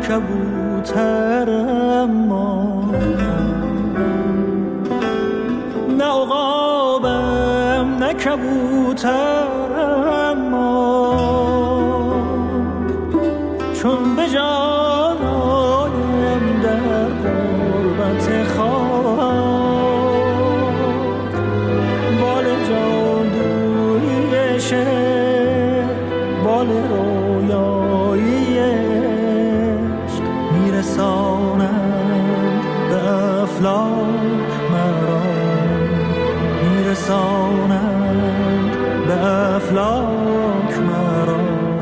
کبوتر اما نه عقابم نه کبوتر اما چون به جان آیم در غربت خاک بال جادویی شعر بال رویایی عشق میرسانند به افلاک مرا میرسانند به افلاک مرا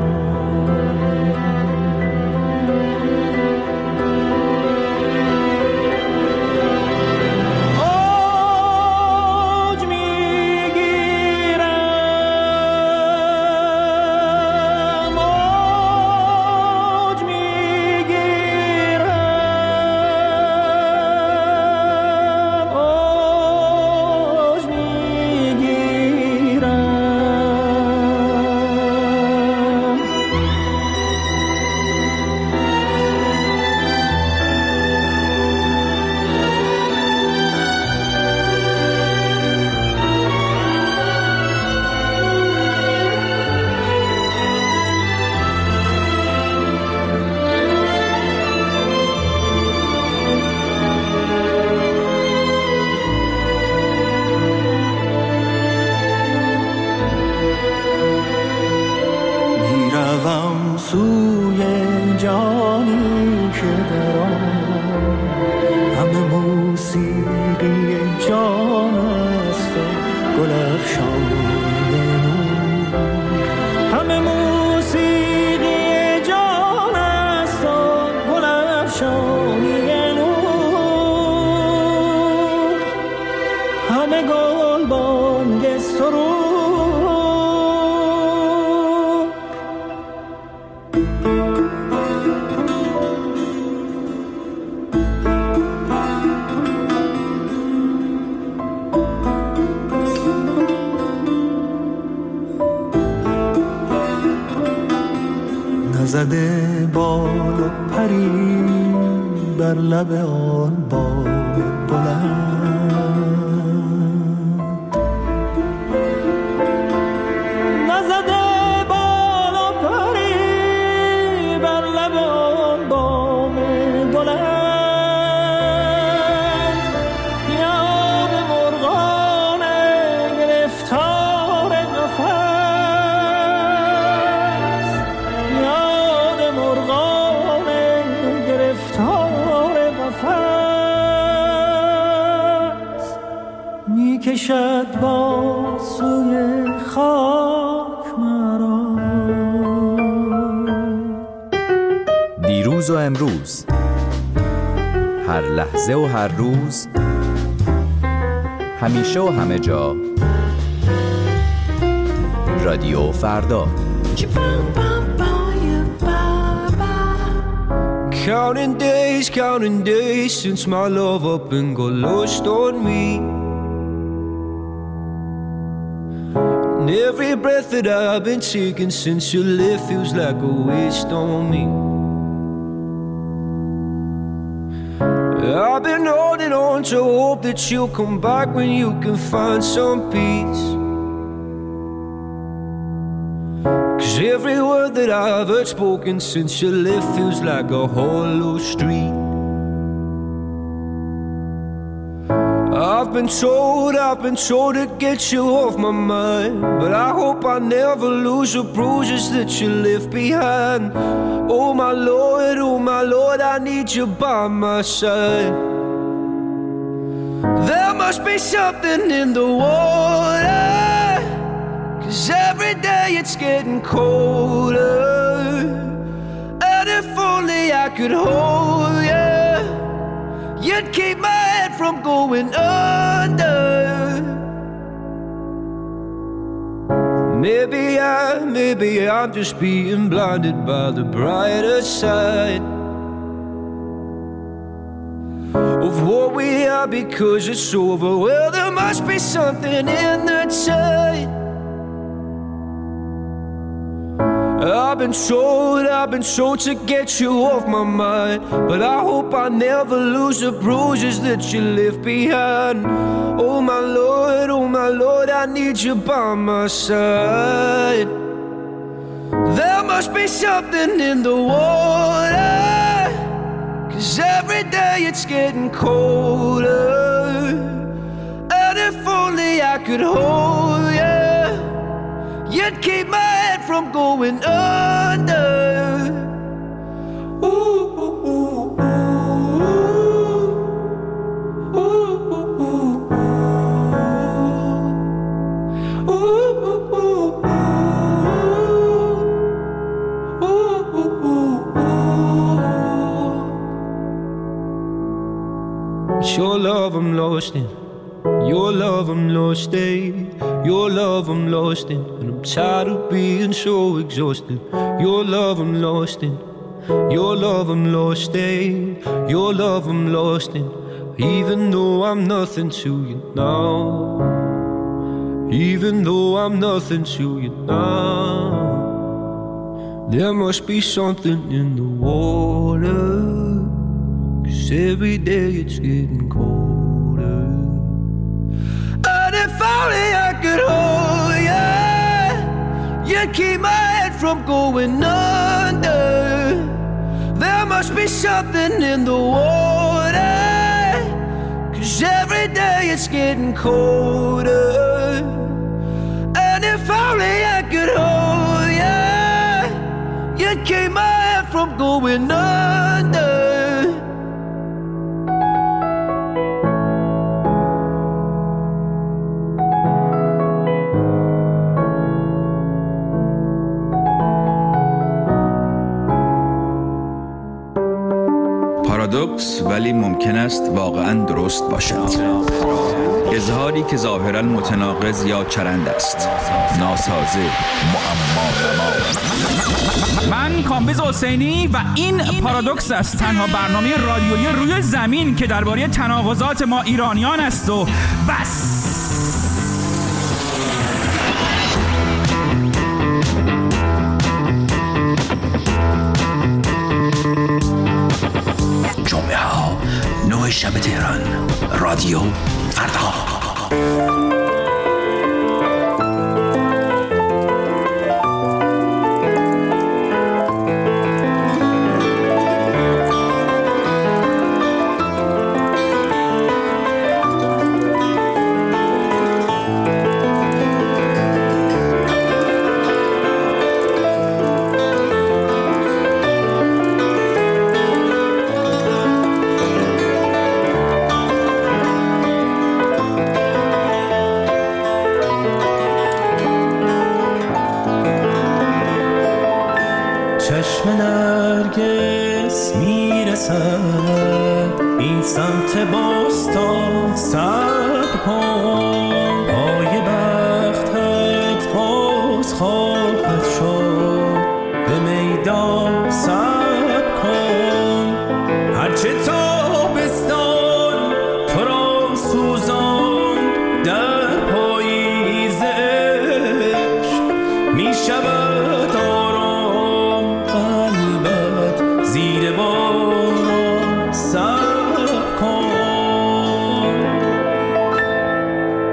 زده بال و پری بر لب آن بام بلند نزده بال و پری بر لب آن بام بلند یاد مرغان گرفتار قفس کشد با سوی خاک مرا. دیروز و امروز، هر لحظه و هر روز، همیشه و همه جا، رادیو فردا. Counting days since my love up and got lost on me. And every breath that I've been taking since you left feels like a waste on me. I've been holding on to hope that you'll come back when you can find some peace. 'Cause every word that I've heard spoken since you left feels like a hollow street. I've been told to get you off my mind, but I hope I never lose the bruises that you left behind. Oh my Lord, I need you by my side. There must be something in the water, 'cause every day it's getting colder. And if only I could hold you, you'd keep my head from going under. Maybe I'm just being blinded by the brighter side of what we are because it's over. Well, there must be something in the tide. I've been told to get you off my mind, but I hope I never lose the bruises that you left behind. Oh my Lord, I need you by my side. There must be something in the water, 'cause every day it's getting colder. And if only I could hold you, you'd keep my head from going under. Ooh, ooh, ooh, ooh. Ooh, ooh, ooh, ooh. Ooh, ooh, ooh, ooh. Ooh, ooh, ooh, ooh. It's your love I'm lost in. Your love I'm lost in, your love I'm lost in, and I'm tired of being so exhausted. Your love I'm lost in, your love I'm lost in, your love I'm lost in. Even though I'm nothing to you now, even though I'm nothing to you now, there must be something in the water, 'cause every day it's getting colder. If only I could hold you, you'd keep my head from going under. There must be something in the water, 'cause every day it's getting colder. And if only I could hold you, you'd keep my head from going under. پارادوکس ولی ممکن است واقعاً درست باشد. اظهاری که ظاهراً متناقض یا چرند است، ناسازه، معما. من کامبیز حسینی و این پارادوکس است، تنها برنامه رادیویی روی زمین که درباره تناقضات ما ایرانیان است و بس. جمعه ها 9 شب تهران، رادیو فردا. چشم نرگس میرسد این سمت باستا، صبر کن پای بختت باز خواهد شد، به میدان صبر کن. هرچه تابستان تو را سوزان در پاییز عشق میشود آرام قلبت زیر باران. صبر کن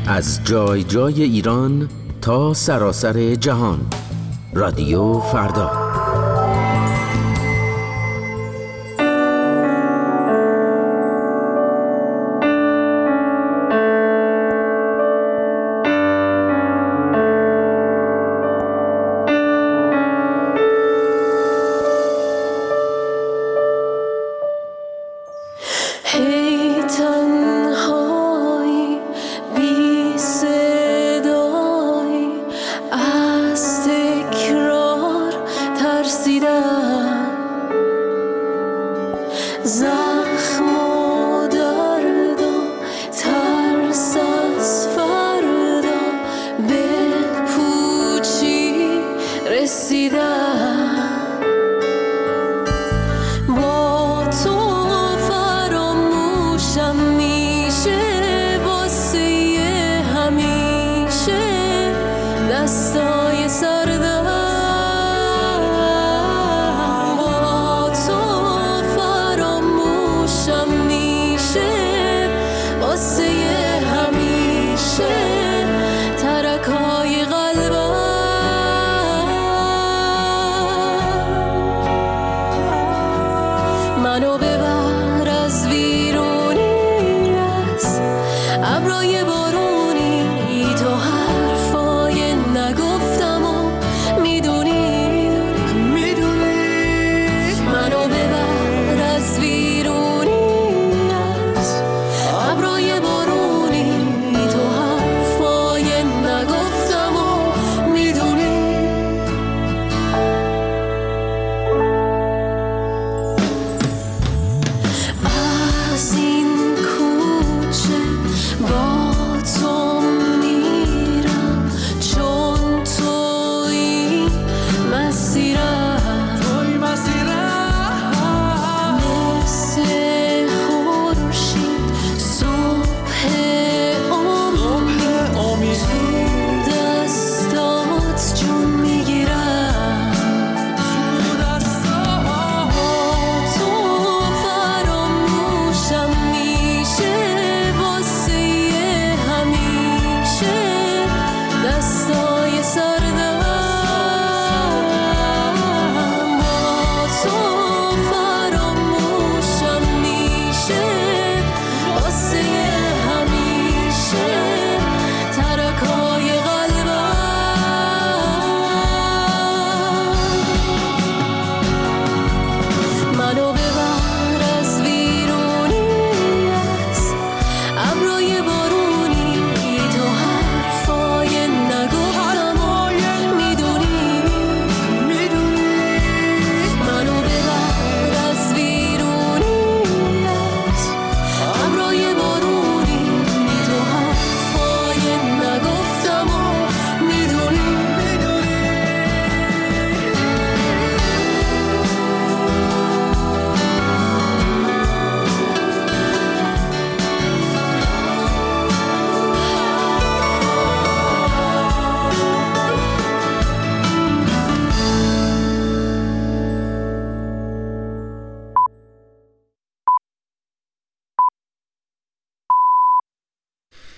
از جای جای ایران تا سراسر جهان. رادیو فردا. منو ببر از ویرونی از ابرای بارون